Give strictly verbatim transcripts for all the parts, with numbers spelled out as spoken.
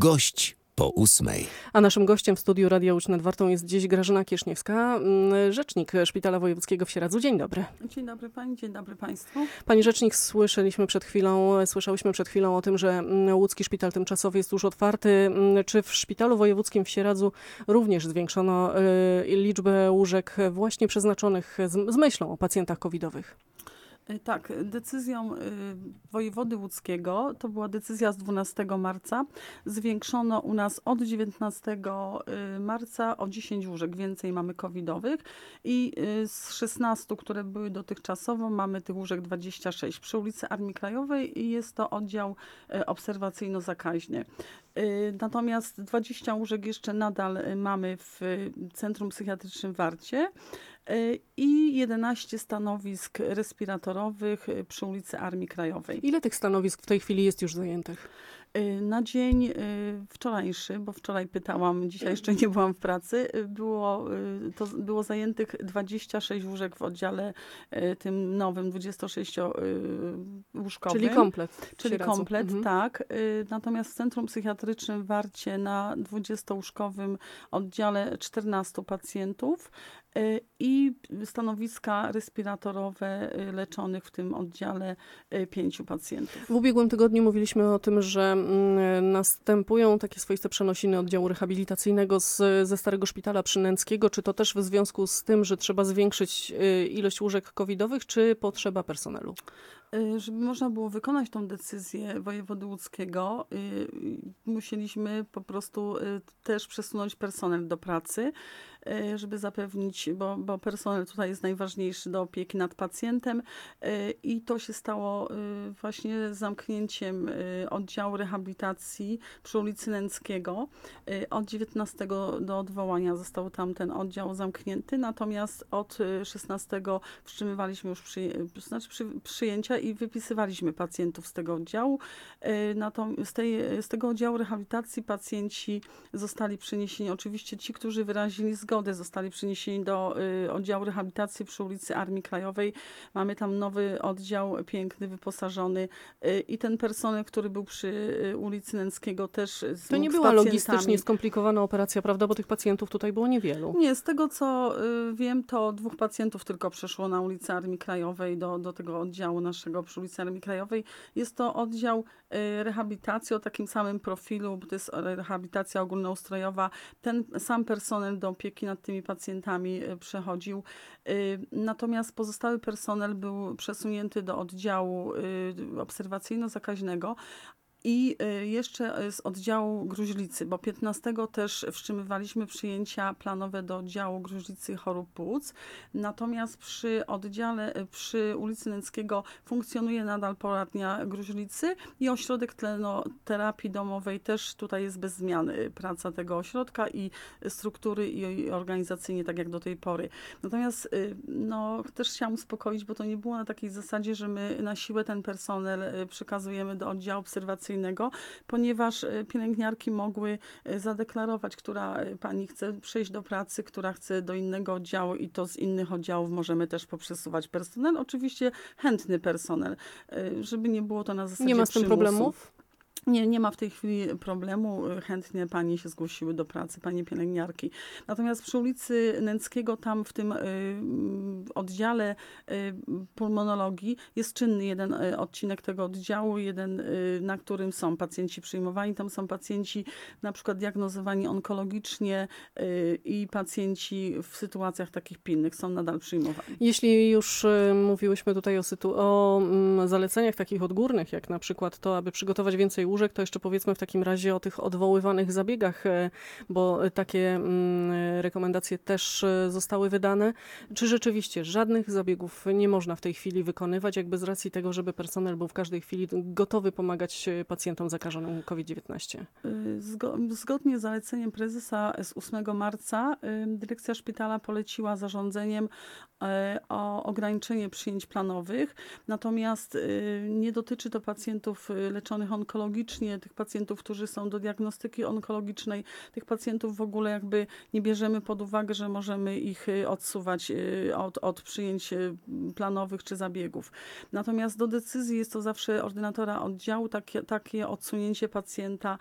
Gość po ósmej. A naszym gościem w studiu Radia Łódź nad Wartą jest dziś Grażyna Kieśniewska, rzecznik Szpitala Wojewódzkiego w Sieradzu. Dzień dobry. Dzień dobry pani, dzień dobry państwu. Pani rzecznik, słyszeliśmy przed chwilą, słyszałyśmy przed chwilą o tym, że łódzki szpital tymczasowy jest już otwarty. Czy w Szpitalu Wojewódzkim w Sieradzu również zwiększono liczbę łóżek właśnie przeznaczonych z, z myślą o pacjentach covidowych? Tak, decyzją wojewody łódzkiego, to była decyzja z dwunastego marca, zwiększono u nas od dziewiętnastego marca o dziesięć łóżek więcej mamy covidowych i z szesnastu, które były dotychczasowo, mamy tych łóżek dwadzieścia sześć. Przy ulicy Armii Krajowej i jest to oddział obserwacyjno-zakaźny. Natomiast dwadzieścia łóżek jeszcze nadal mamy w Centrum Psychiatrycznym w Warcie i jedenaście stanowisk respiratorowych przy ulicy Armii Krajowej. Ile tych stanowisk w tej chwili jest już zajętych? Na dzień wczorajszy, bo wczoraj pytałam, dzisiaj jeszcze nie byłam w pracy, było, to było zajętych dwadzieścia sześć łóżek w oddziale tym nowym dwudziestosześciołóżkowym. Czyli komplet. Czyli komplet, mhm. tak. Natomiast w Centrum Psychiatrycznym w Warcie na dwudziestołóżkowym oddziale czternastu pacjentów i stanowiska respiratorowe leczonych w tym oddziale pięciu pacjentów. W ubiegłym tygodniu mówiliśmy o tym, że następują takie swoiste przenosiny oddziału rehabilitacyjnego z, ze Starego Szpitala Przynęckiego. Czy to też w związku z tym, że trzeba zwiększyć ilość łóżek covidowych, czy potrzeba personelu? Żeby można było wykonać tą decyzję wojewody łódzkiego, musieliśmy po prostu też przesunąć personel do pracy, żeby zapewnić, bo, bo personel tutaj jest najważniejszy do opieki nad pacjentem i to się stało właśnie zamknięciem oddziału rehabilitacji przy ulicy Nęckiego. Od dziewiętnastego do odwołania został tam ten oddział zamknięty, natomiast od szesnastego wstrzymywaliśmy już przy, znaczy przy, przyjęcia i wypisywaliśmy pacjentów z tego oddziału. Natomiast z, tej, z tego oddziału rehabilitacji pacjenci zostali przeniesieni, oczywiście ci, którzy wyrazili zgodę, zostali przeniesieni do y, oddziału rehabilitacji przy ulicy Armii Krajowej. Mamy tam nowy oddział, piękny, wyposażony y, i ten personel, który był przy y, ulicy Nęckiego też To nie była logistycznie skomplikowana operacja, prawda? Bo tych pacjentów tutaj było niewielu. Nie, z tego co y, wiem, to dwóch pacjentów tylko przeszło na ulicę Armii Krajowej do, do tego oddziału naszego przy ulicy Armii Krajowej. Jest to oddział y, rehabilitacji o takim samym profilu, bo to jest rehabilitacja ogólnoustrojowa. Ten sam personel do opieki nad tymi pacjentami przechodził. Natomiast pozostały personel był przesunięty do oddziału obserwacyjno-zakaźnego i jeszcze z oddziału gruźlicy, bo piętnastego też wstrzymywaliśmy przyjęcia planowe do oddziału gruźlicy i chorób płuc. Natomiast przy oddziale, przy ulicy Nęckiego funkcjonuje nadal poradnia gruźlicy i ośrodek tlenoterapii domowej też tutaj jest bez zmiany praca tego ośrodka i struktury i organizacyjnie tak jak do tej pory. Natomiast no, też chciałam uspokoić, bo to nie było na takiej zasadzie, że my na siłę ten personel przekazujemy do oddziału obserwacyjnego, ponieważ pielęgniarki mogły zadeklarować, która pani chce przejść do pracy, która chce do innego oddziału i to z innych oddziałów możemy też poprzesuwać personel. Oczywiście chętny personel, żeby nie było to na zasadzie Nie ma z tym przymusu. problemów? Nie, nie ma w tej chwili problemu. Chętnie panie się zgłosiły do pracy, panie pielęgniarki. Natomiast przy ulicy Nęckiego, tam w tym y, oddziale y, pulmonologii jest czynny jeden y, odcinek tego oddziału, jeden, y, na którym są pacjenci przyjmowani. Tam są pacjenci na przykład diagnozowani onkologicznie y, i pacjenci w sytuacjach takich pilnych są nadal przyjmowani. Jeśli już y, mówiłyśmy tutaj o, sytu- o y, zaleceniach takich odgórnych, jak na przykład to, aby przygotować więcej łóżek, to jeszcze powiedzmy w takim razie o tych odwoływanych zabiegach, bo takie rekomendacje też zostały wydane. Czy rzeczywiście żadnych zabiegów nie można w tej chwili wykonywać, jakby z racji tego, żeby personel był w każdej chwili gotowy pomagać pacjentom zakażonym COVID dziewiętnaście? Zgodnie z zaleceniem prezesa z ósmego marca dyrekcja szpitala poleciła zarządzeniem o ograniczenie przyjęć planowych, natomiast nie dotyczy to pacjentów leczonych onkologicznie, onkologicznie, tych pacjentów, którzy są do diagnostyki onkologicznej, tych pacjentów w ogóle jakby nie bierzemy pod uwagę, że możemy ich odsuwać od, od przyjęć planowych czy zabiegów. Natomiast do decyzji jest to zawsze ordynatora oddziału, takie, takie odsunięcie pacjenta,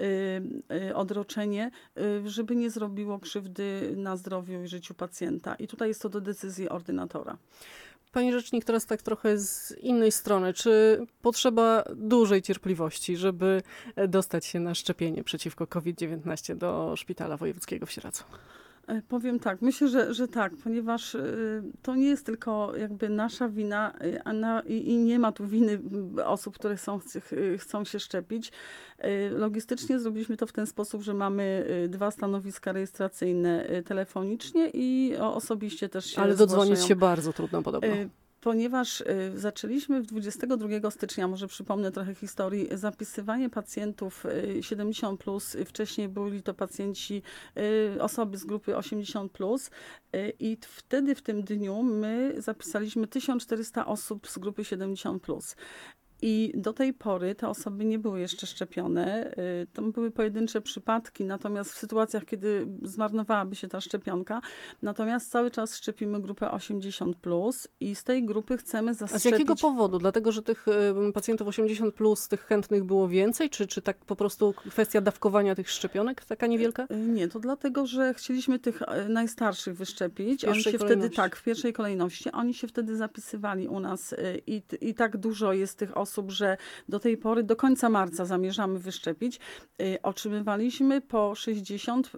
odroczenie, żeby nie zrobiło krzywdy na zdrowiu i życiu pacjenta. I tutaj jest to do decyzji ordynatora. Pani rzecznik, teraz tak trochę z innej strony. Czy potrzeba dużej cierpliwości, żeby dostać się na szczepienie przeciwko kowid dziewiętnaście do Szpitala Wojewódzkiego w Sieradzu? Powiem tak, myślę, że, że tak, ponieważ to nie jest tylko jakby nasza wina a na, i, i nie ma tu winy osób, które są, chcą się szczepić. Logistycznie zrobiliśmy to w ten sposób, że mamy dwa stanowiska rejestracyjne telefonicznie i osobiście też się Ale dodzwonić zgłaszają. się bardzo trudno podobno. Ponieważ zaczęliśmy dwudziestego drugiego stycznia, może przypomnę trochę historii, zapisywanie pacjentów siedemdziesiąt plus, wcześniej byli to pacjenci, osoby z grupy osiemdziesiąt plus i wtedy w tym dniu my zapisaliśmy tysiąc czterysta osób z grupy siedemdziesiąt plus. I do tej pory te osoby nie były jeszcze szczepione. To były pojedyncze przypadki, natomiast w sytuacjach, kiedy zmarnowałaby się ta szczepionka, natomiast cały czas szczepimy grupę osiemdziesiąt plus i z tej grupy chcemy zaszczepić... A z jakiego powodu? Dlatego, że tych pacjentów osiemdziesiąt plus, tych chętnych było więcej? Czy, czy tak po prostu kwestia dawkowania tych szczepionek taka niewielka? Nie, to dlatego, że chcieliśmy tych najstarszych wyszczepić. Oni się kolejności. wtedy, tak, w pierwszej kolejności. Oni się wtedy zapisywali u nas i, i tak dużo jest tych osób, że do tej pory, do końca marca zamierzamy wyszczepić. Y, otrzymywaliśmy po sześćdziesiąt y,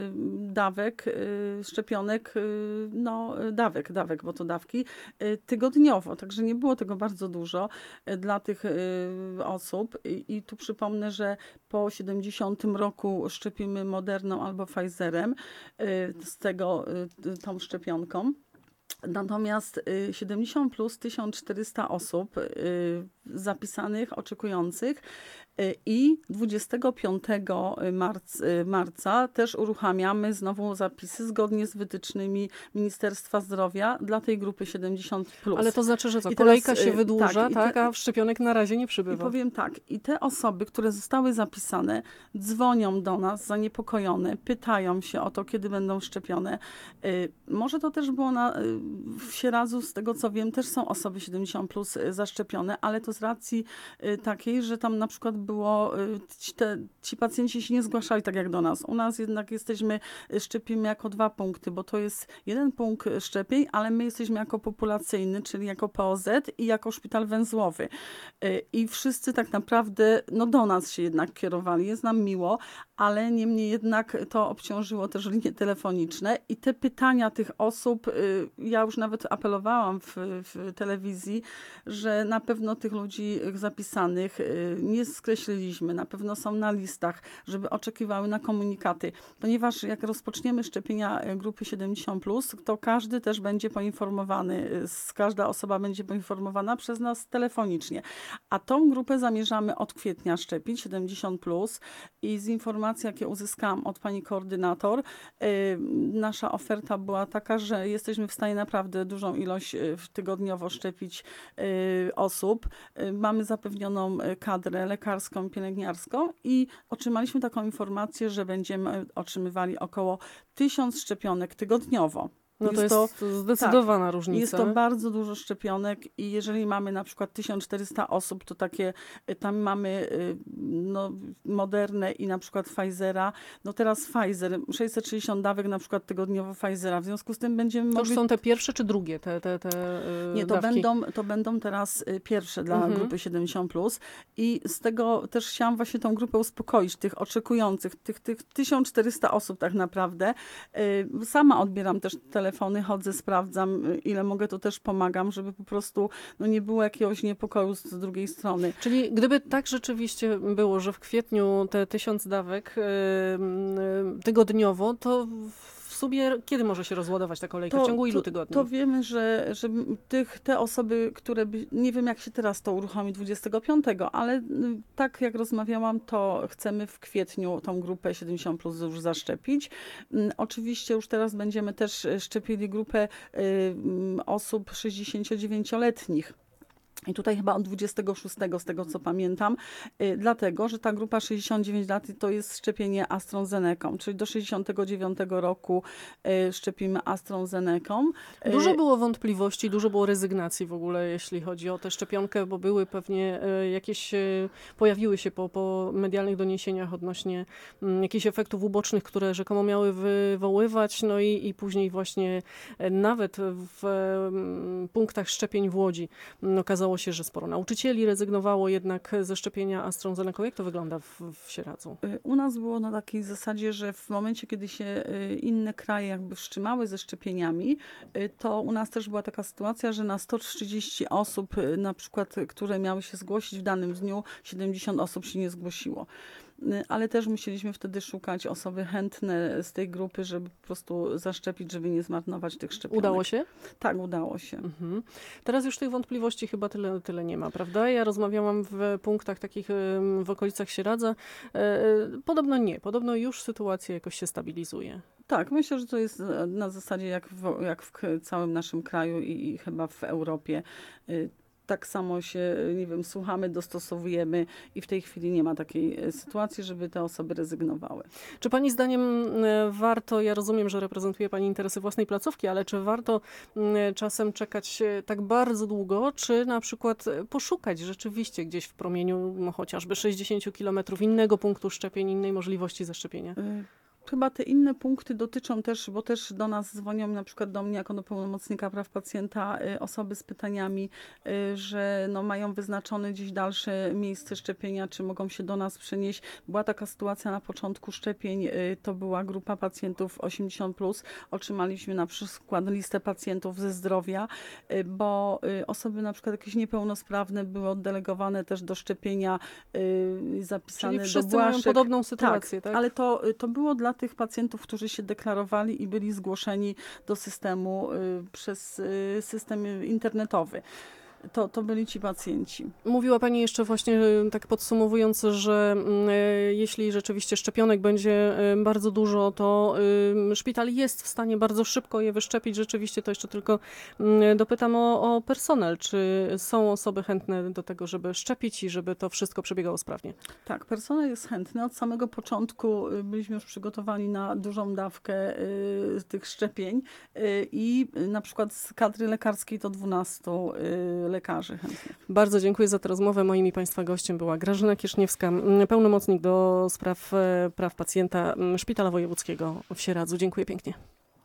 dawek y, szczepionek, y, no dawek, dawek, bo to dawki, y, tygodniowo. Także nie było tego bardzo dużo y, dla tych y, osób. I, I tu przypomnę, że po siedemdziesiątym roku szczepimy Moderną albo Pfizerem y, z tego, y, tą szczepionką. Natomiast siedemdziesiąt plus tysiąc czterysta osób zapisanych, oczekujących i dwudziestego piątego marca też uruchamiamy znowu zapisy zgodnie z wytycznymi Ministerstwa Zdrowia dla tej grupy siedemdziesiąt plus. Ale to znaczy, że co? I Kolejka teraz, się wydłuża, tak, tak, te, a szczepionek na razie nie przybywa. I powiem tak, i te osoby, które zostały zapisane, dzwonią do nas zaniepokojone, pytają się o to, kiedy będą szczepione. Może to też było na, w Sieradzu, z tego co wiem, też są osoby siedemdziesiąt plus zaszczepione, ale to z racji takiej, że tam na przykład było, ci, te, ci pacjenci się nie zgłaszali tak jak do nas. U nas jednak jesteśmy, szczepimy jako dwa punkty, bo to jest jeden punkt szczepień, ale my jesteśmy jako populacyjny, czyli jako P O Z i jako szpital węzłowy. I wszyscy tak naprawdę no do nas się jednak kierowali. Jest nam miło, ale niemniej jednak to obciążyło też linie telefoniczne i te pytania tych osób, ja już nawet apelowałam w, w telewizji, że na pewno tych ludzi zapisanych nie skreśliliśmy, na pewno są na listach, żeby oczekiwały na komunikaty, ponieważ jak rozpoczniemy szczepienia grupy siedemdziesiąt plus, to każdy też będzie poinformowany, każda osoba będzie poinformowana przez nas telefonicznie. A tą grupę zamierzamy od kwietnia szczepić, siedemdziesiąt plus i z informacji, jakie uzyskałam od pani koordynator, nasza oferta była taka, że jesteśmy w stanie naprawdę dużą ilość tygodniowo szczepić osób. Mamy zapewnioną kadrę lekarską, pielęgniarską i otrzymaliśmy taką informację, że będziemy otrzymywali około tysiąc szczepionek tygodniowo. No to jest, jest to zdecydowana tak, różnica. Jest to bardzo dużo szczepionek i jeżeli mamy na przykład tysiąc czterysta osób, to takie, tam mamy no, Modernę i na przykład Pfizera. No teraz Pfizer, sześćset sześćdziesiąt dawek na przykład tygodniowo Pfizera. W związku z tym będziemy to mogli... już są te pierwsze czy drugie te, te, te yy, Nie, to dawki? będą, to będą teraz pierwsze dla mhm. grupy siedemdziesiąt plus i z tego też chciałam właśnie tą grupę uspokoić, tych oczekujących, tych, tych tysiąc czterysta osób tak naprawdę. Sama odbieram też telefony, chodzę, sprawdzam, ile mogę, to też pomagam, żeby po prostu no, nie było jakiegoś niepokoju z drugiej strony. Czyli gdyby tak rzeczywiście było, że w kwietniu te tysiąc dawek yy, tygodniowo, to w sumie kiedy może się rozładować ta kolejka? To, w ciągu ilu to, tygodni? To wiemy, że, że tych, te osoby, które by, nie wiem jak się teraz to uruchomi dwudziestego piątego, ale tak jak rozmawiałam, to chcemy w kwietniu tą grupę siedemdziesiąt plus już zaszczepić. Oczywiście już teraz będziemy też szczepili grupę y, osób sześćdziesięciodziewięcioletnich. I tutaj chyba od dwudziestego szóstego, z tego co pamiętam, y, dlatego, że ta grupa sześćdziesiąt dziewięć lat to jest szczepienie AstraZeneką, czyli do sześćdziesiątego dziewiątego roku y, szczepimy AstraZeneką. Y, Dużo było wątpliwości, dużo było rezygnacji w ogóle, jeśli chodzi o tę szczepionkę, bo były pewnie e, jakieś, e, pojawiły się po, po medialnych doniesieniach odnośnie m, jakichś efektów ubocznych, które rzekomo miały wywoływać, no i, i później właśnie e, nawet w m, punktach szczepień w Łodzi m, okazało się, że sporo nauczycieli rezygnowało jednak ze szczepienia AstraZeneką. Jak to wygląda w, w Sieradzu? Y, U nas było na takiej zasadzie, że w momencie, kiedy się y, inne kraje jakby wstrzymały ze szczepieniami, y, to u nas też była taka sytuacja, że na sto trzydzieści osób, y, na przykład, y, które miały się zgłosić w danym dniu, siedemdziesiąt osób się nie zgłosiło. Y, Ale też musieliśmy wtedy szukać osoby chętne z tej grupy, żeby po prostu zaszczepić, żeby nie zmarnować tych szczepionek. Udało się? Tak, udało się. Mhm. Teraz już tych wątpliwości chyba tyle, tyle nie ma, prawda? Ja rozmawiałam w punktach takich em, w okolicach Sieradza. E, e, Podobno nie. Podobno już sytuacja jakoś się stabilizuje. Tak, myślę, że to jest e, na zasadzie jak w, jak w k- całym naszym kraju i, i chyba w Europie. Y, Tak samo się, nie wiem, słuchamy, dostosowujemy i w tej chwili nie ma takiej e, sytuacji, żeby te osoby rezygnowały. Czy pani zdaniem e, warto, ja rozumiem, że reprezentuje pani interesy własnej placówki, ale czy warto m, czasem czekać e, tak bardzo długo, czy na przykład e, poszukać rzeczywiście gdzieś w promieniu no, chociażby sześćdziesiąt kilometrów innego punktu szczepień, innej możliwości zaszczepienia? Y, Chyba te inne punkty dotyczą też, bo też do nas dzwonią, na przykład do mnie jako do pełnomocnika praw pacjenta, y, osoby z pytaniami, y, że no mają wyznaczone gdzieś dalsze miejsce szczepienia, czy mogą się do nas przenieść. Była taka sytuacja na początku szczepień, y, to była grupa pacjentów osiemdziesiąt plus. Otrzymaliśmy na przykład listę pacjentów ze zdrowia, y, bo y, osoby na przykład jakieś niepełnosprawne były oddelegowane też do szczepienia, y, zapisane Czyli do wszyscy mają błaszek. podobną sytuację, tak? Ale to, to było dla tych pacjentów, którzy się deklarowali i byli zgłoszeni do systemu y, przez y, system internetowy. To, to byli ci pacjenci. Mówiła pani jeszcze właśnie, e, tak podsumowując, że mm, e, jeśli rzeczywiście szczepionek będzie e, bardzo dużo, to e, szpital jest w stanie bardzo szybko je wyszczepić. Rzeczywiście to jeszcze tylko mm, dopytam o, o personel. Czy są osoby chętne do tego, żeby szczepić i żeby to wszystko przebiegało sprawnie? Tak, personel jest chętny. Od samego początku y, byliśmy już przygotowani na dużą dawkę y, tych szczepień y, i y, na przykład z kadry lekarskiej to dwunastu y, lekarzy chętnych. Bardzo dziękuję za tę rozmowę. Moim i państwa gościem była Grażyna Kierzniewska, m, pełnomocnik do spraw e, praw pacjenta m, Szpitala Wojewódzkiego w Sieradzu. Dziękuję pięknie.